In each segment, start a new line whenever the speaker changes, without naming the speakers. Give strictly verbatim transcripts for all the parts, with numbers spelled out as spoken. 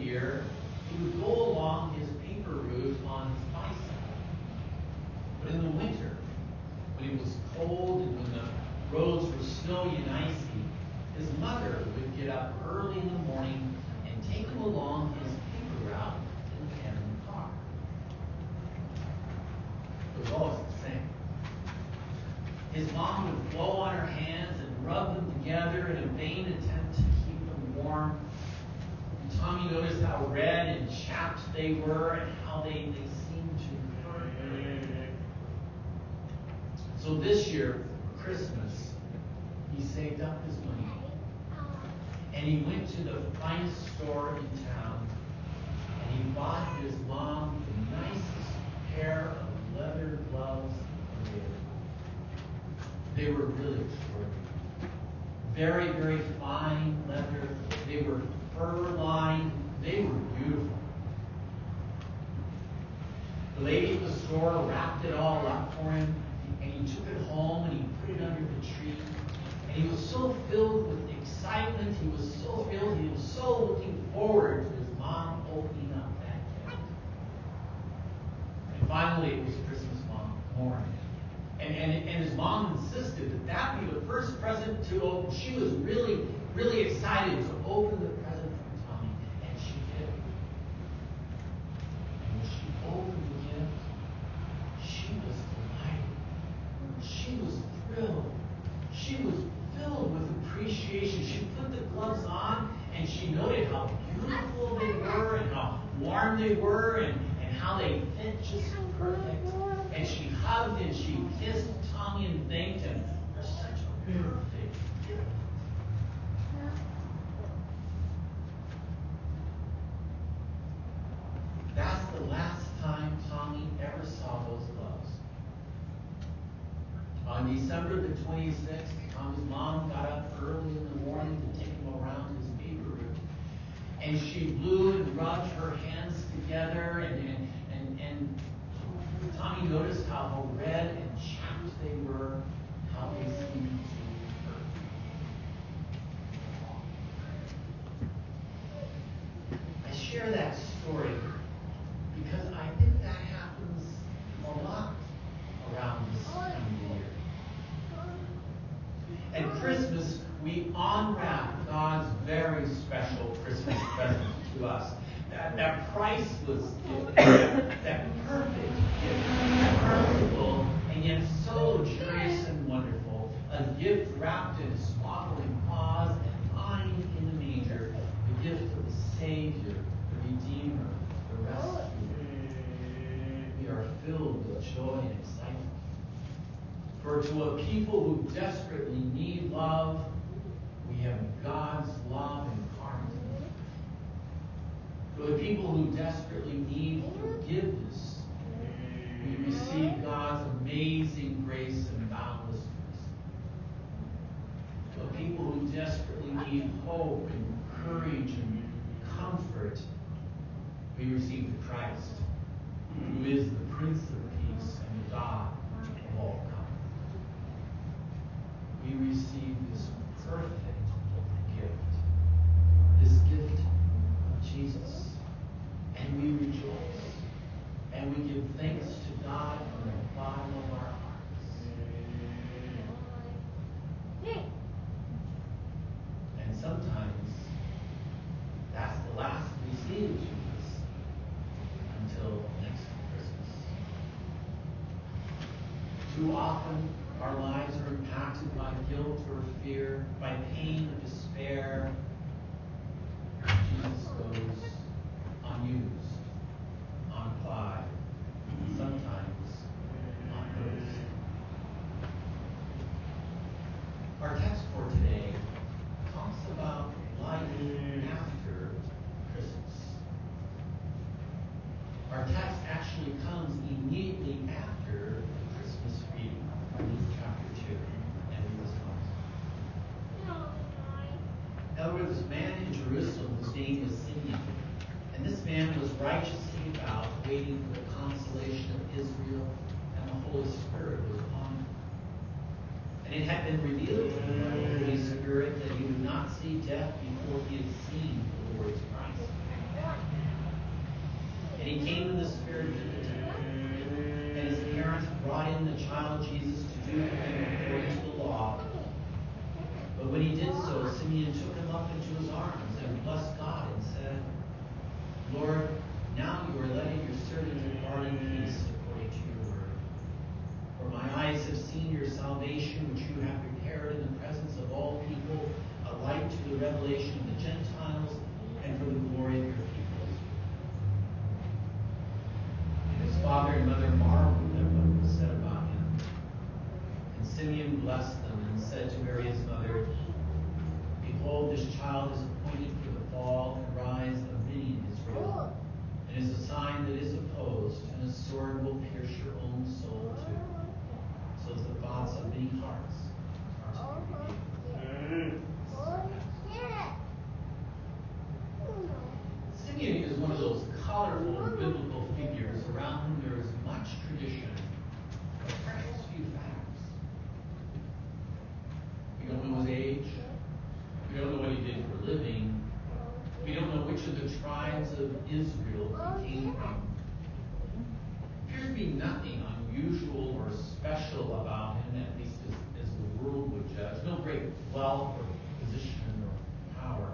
year, he would go along his paper route on his bicycle. But in the winter, when it was cold and when the roads were snowy and icy, his mother would get up early in the morning and take him along his paper route in the tandem car. It was always the same. His mom would blow on her hands and rub them together in a vain attempt to keep them warm. And Tommy noticed how red and chapped they were and how they, they seemed to hurt her. So this year, for Christmas, he saved up his money. And he went to the finest store in town. And he bought his mom the nicest pair of leather gloves available. They were really extraordinary. Very, very fine leather. They were fur-lined. They were beautiful. The lady at the store wrapped it all up for him, and he took it home and he put it under the tree. And he was so filled with excitement. He was so filled. He was so looking forward to his mom opening up that gift. And finally, it was Christmas morning. And, and, and his mom insisted that that be the first present to open. She was really, really excited to open the present from Tommy. And she did. And when she opened the gift, she was delighted. She was thrilled. She was filled with appreciation. She put the gloves on and she noted how beautiful they were and how warm they were and, and how they fit just perfect. And she hugged and she kissed Tommy and thanked him for such a perfect gift. That's the last time Tommy ever saw those gloves. On December the twenty-sixth, Tommy's mom got up early in the morning to take him around his paper route. And she blew and rubbed her hands together and, and, and, and Tommy noticed how red and chapped they were, how they seemed to hurt. I share that story because I think that happens a lot around this time of year. At Christmas, we unwrap God's very special Christmas present to us. That, that priceless gift, that, that perfect gift, merciful and yet so luxurious and wonderful. A gift wrapped in swaddling paws and lying in the manger. The gift of the Savior, the Redeemer, the Rescuer. We are filled with joy and excitement. For to a people who desperately need love, we have God's love incarnate. For the people who desperately need forgiveness, we receive God's amazing grace and boundless mercy. For the people who desperately need hope and courage and comfort, we receive the Christ, who is the Prince of Peace and the God of all comfort. We receive this perfect gift, this gift of Jesus. And we rejoice. And we give thanks to God from the bottom of our hearts. And sometimes that's the last we see of Jesus until next Christmas. Too often our lives are impacted by guilt or fear, by pain or despair. Jesus goes unused, unapplied, sometimes unnoticed. Our text for today talks about life after Christmas. Our text actually comes immediately after the Christmas reading from Luke chapter two and verse one. In other words, this man in Jerusalem whose name was Simeon, and this man was righteously devout, waiting for the consolation of Israel, and the Holy Spirit was upon him. And it had been revealed to him by the Holy Spirit that he would not see death before he had seen the Lord's Christ. Simeon took him up into his arms and blessed God and said, Lord, now you are letting your servant depart in peace according to your word. For my eyes have seen your salvation, which you have prepared in the presence of all people, a light to the revelation of the Gentiles and for the glory of your people. And his father and mother marveled at what was said about him. And Simeon blessed them and said to Mary his mother, Behold, this child is appointed for the fall and rise of many in Israel, and is a sign that is opposed, and a sword will pierce your own soul too, so that the thoughts of many hearts are to be revealed. Simeon is one of those colorful biblical figures around whom there is much tradition, but precious few facts. We don't know his age. We don't know what he did for a living. We don't know which of the tribes of Israel he came from. There appears to be nothing unusual or special about him, at least as, as the world would judge. No great wealth or position or power.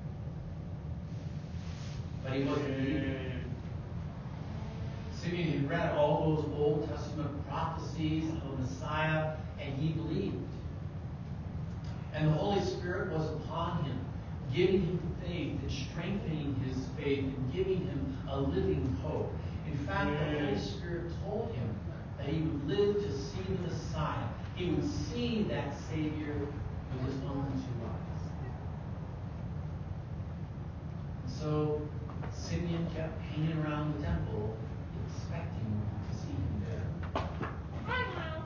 But he wasn't needed. Simeon had read all those Old Testament prophecies of a Messiah, and he believed. And the Holy Spirit was upon him, giving him faith and strengthening his faith and giving him a living hope. In fact, the Holy Spirit told him that he would live to see the Messiah. He would see that Savior with his own two eyes. And so Simeon kept hanging around the temple, expecting to see him there.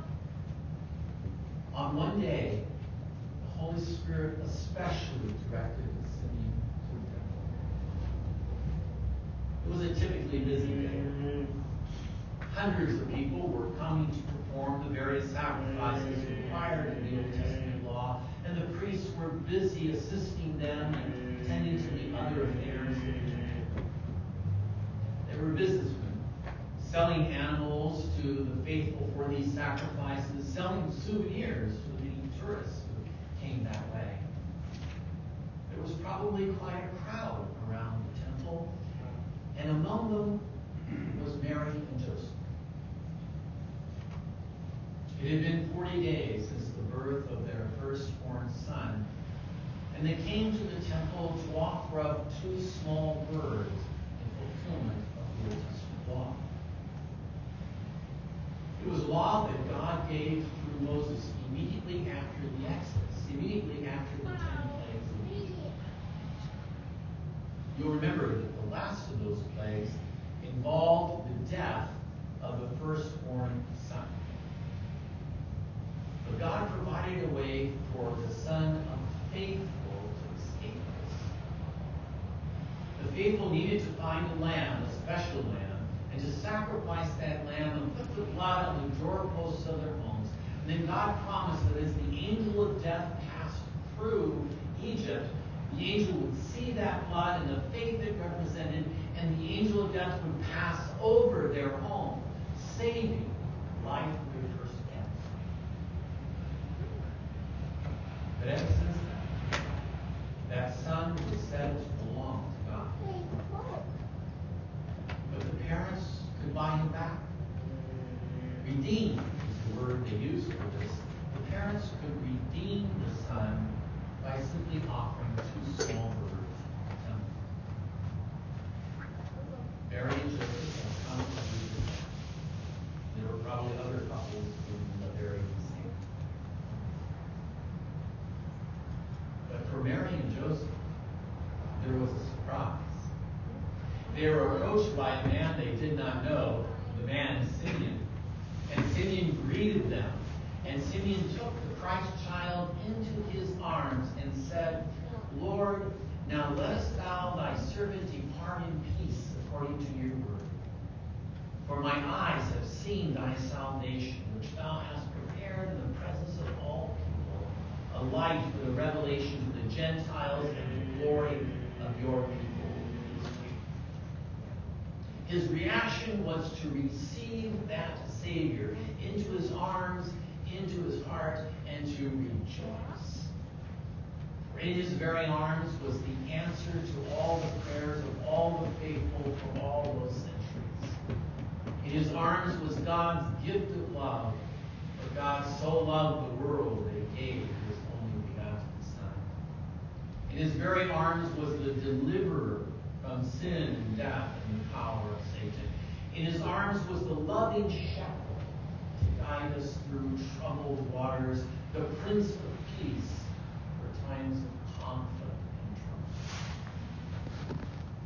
On one day, the Holy Spirit especially directed Simeon to the temple. It was a typically busy day. Hundreds of people were coming to perform the various sacrifices required in the Old Testament law, and the priests were busy assisting them and tending to the other affairs of the temple. They were businessmen, selling animals to the faithful for these sacrifices, selling souvenirs for the tourists who came that way. There was probably quite a crowd around the temple, and among them was Mary and Joseph. It had been forty days since the birth of their firstborn son, and they came to the temple to offer up two small birds in fulfillment of the Old Testament law. It was law that God gave through Moses immediately after the Exodus, immediately after the ten plagues of Egypt. You'll remember that the last of those plagues involved the death of the firstborn son. But God provided a way for the son of the faithful to escape this. The faithful needed to find a lamb, a special lamb, and to sacrifice that lamb and put the blood on the doorposts of their homes. And then God promised that as the angel of death passed through Egypt, the angel would see that blood and the faith it represented, and the angel of death would pass over their home, saving life of their first death. But ever since then, that son was said to belong to God. But the parents could buy him back. Redeem is the word they use for this. The parents could redeem the son by simply offering two small birds to the temple. Mary and Joseph have come to do this. There were probably other couples doing the very same. But for Mary and Joseph, there was a surprise. They were approached by a man they did not know, the man Simeon. And Simeon greeted them. And Simeon took the Christ child into his arms and said, Lord, now lettest thou thy servant depart in peace according to your word. For my eyes have seen thy salvation, which thou hast prepared in the presence of all people, a light for the revelation to the Gentiles and the glory of your people. His reaction was to receive that Savior into his arms, into his heart, and to rejoice. For in his very arms was the answer to all the prayers of all the faithful for all those centuries. In his arms was God's gift of love, for God so loved the world that he gave his only begotten Son. In his very arms was the deliverer from sin and death and the power of Satan. In his arms was the loving shepherd to guide us through troubled waters, the Prince of Peace for times of conflict and trouble.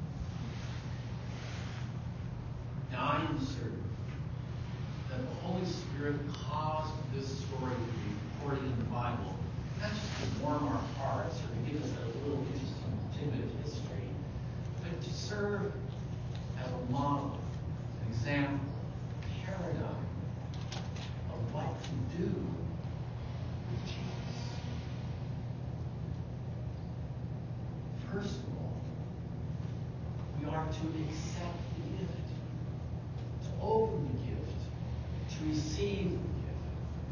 Now I am certain that the Holy Spirit caused this story to be recorded in the Bible, not just to warm our hearts or to give us a little interesting tidbit of history, but to serve as a model, an example, a paradigm of what to do with Jesus. First of all, we are to accept the gift, to open the gift, to receive the gift.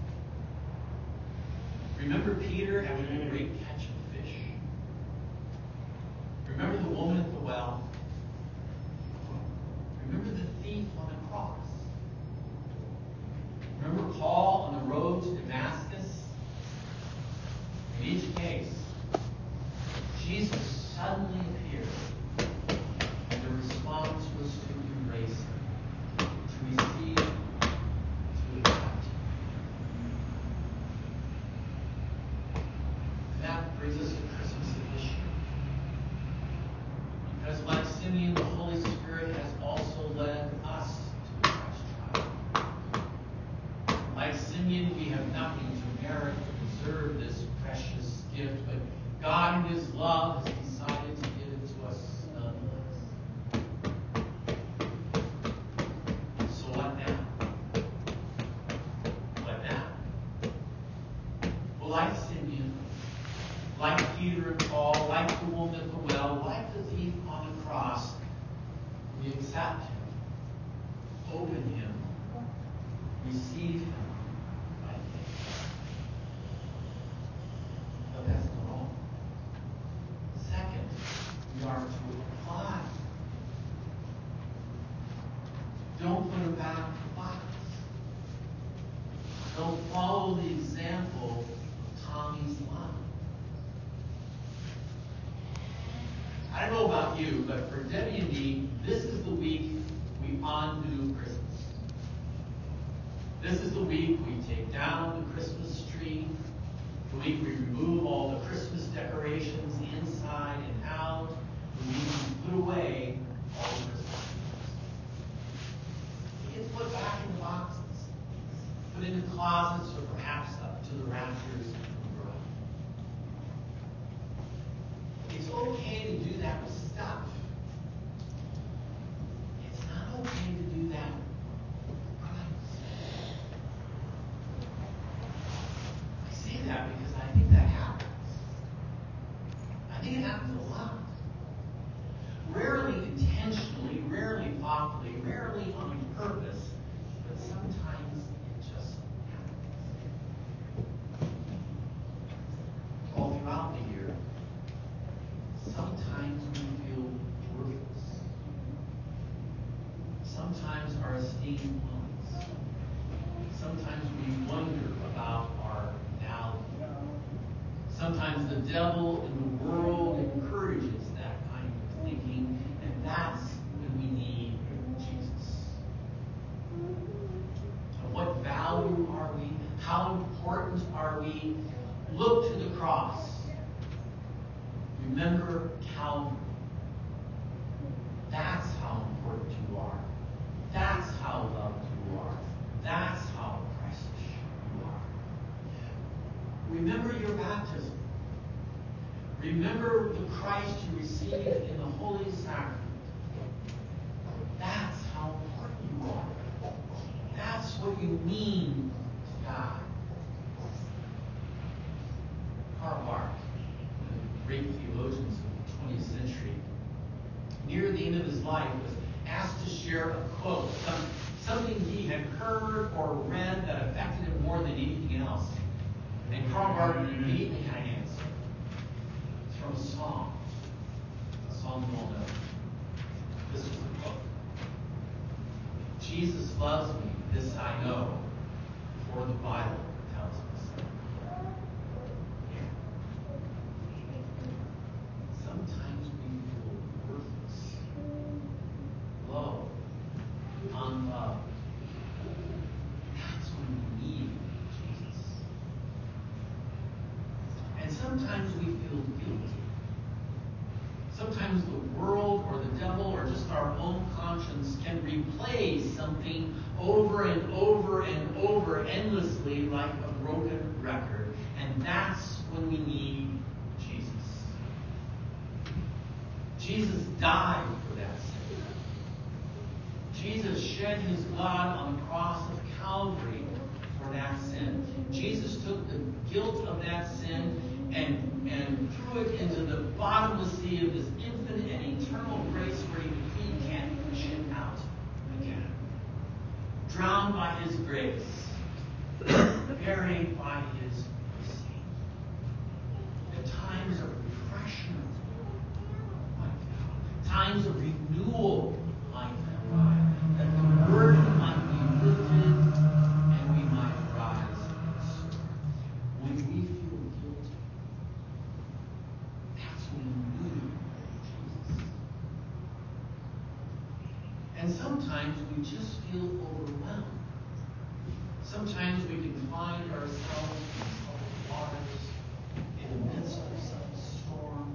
Remember Peter having a great catch of fish? Remember the woman at the well? Remember the thief on the cross? Remember Paul on the road to Damascus? In each case, Jesus suddenly appeared, and the response was to embrace him, to receive him, to accept him. And that brings us to Christmas of this year. Because like Simeon, the Holy Spirit has also led us to the Christ child. Like Simeon, we have nothing to merit or deserve this precious gift, but God in his love has decided to give it to us nonetheless. So what now? What now? Well, like Simeon, like Peter and Paul, like the woman at the well, like the thief on the cross, we accept him, open him, receive him by faith. But that's not all. Second, we are to apply. Don't put him back in the box. Don't follow the example of Tommy's life. I don't know about you, but for Debbie and me, this is the week we undo Christmas. This is the week we take down the Christmas tree, the week we remove all the Christmas decorations inside and out, the week we put away all the Christmas trees. They get put back in the boxes, put in the closets, or perhaps up to the rafters of the garage. It's okay to do that with stuff. It's not okay to do that with Christ. I say that because I think that happens. I think it happens a lot. Rarely intentionally, rarely thoughtfully, rarely on purpose, but sometimes it just happens. All throughout the year, sometimes we feel worthless. Sometimes our esteem plummets. Sometimes we wonder about our value. Sometimes the devil and the world encourages that kind of thinking, and that's when we need Jesus. Of what value are we? How important are we? Look to the cross. Remember Calvary. That's how important you are. That's how loved you are. That's how precious you are. Remember your baptism. Remember the Christ you received in the Holy Sacrament. That's how important you are. That's what you mean to God. Karl Barth, one of the great theologians of the twentieth century, near the end of his life was asked to share a quote, some, something he had heard or read that affected him more than anything else. And Karl Barth immediately had an answer. replays something over and over and over endlessly like a broken record. And that's when we need Jesus. Jesus died for that sin. Jesus shed his blood on the cross of Calvary for that sin. Jesus took the guilt of that sin and, and threw it into the bottomless sea of this infinite and eternal grace where he, he can't push it out again. Drowned by his grace. Buried by his mercy. At times of refreshment might come. Times of renewal might arrive. That the burden might be lifted and we might rise and soar. When we feel guilty, that's when we need Jesus. And sometimes we just feel overwhelmed. Sometimes we can find ourselves in troubled waters, in the midst of some storm.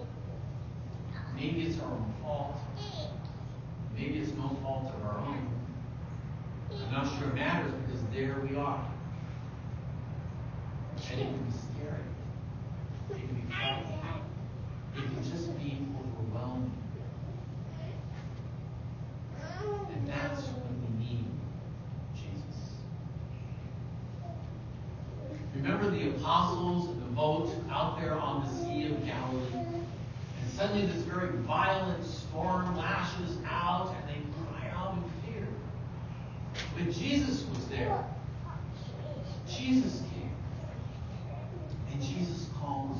Maybe it's our own fault. Maybe it's no fault of our own. I'm not sure it matters because there we are. And it can be scary. It can be frightening. It can just be overwhelming. And that's when we need Jesus. Remember the apostles in the boat out there on the Sea of Galilee? And suddenly this very violent storm lashes out and they cry out in fear. But Jesus was there. Jesus came. And Jesus calms.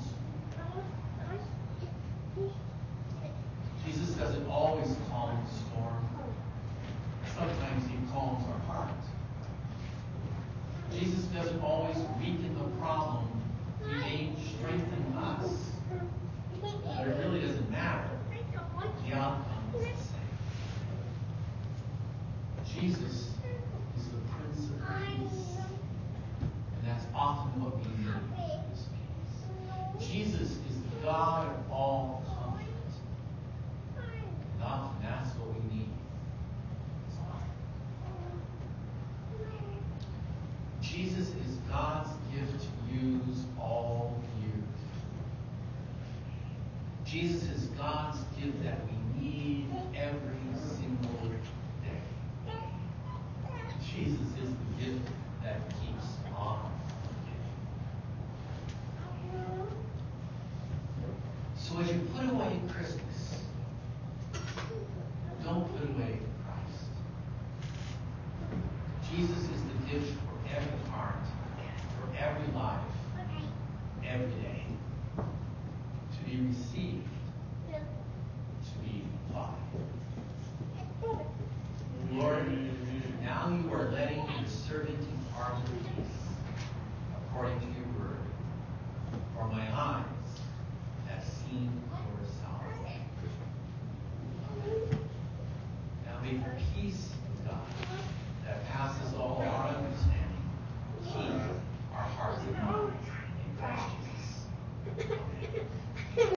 Jesus doesn't always calm the storm. Sometimes he calms our heart. Jesus doesn't always weaken the problem. He may strengthen us. But it really doesn't matter. The outcome is the same. Jesus is the Prince of Peace. And that's often what we need, is peace. Jesus is the God of all comfort. And often that's what we need. Jesus is God's gift used all year. Jesus is God's gift that we need every single day. Jesus is the gift that keeps on giving. So as you put away Christmas,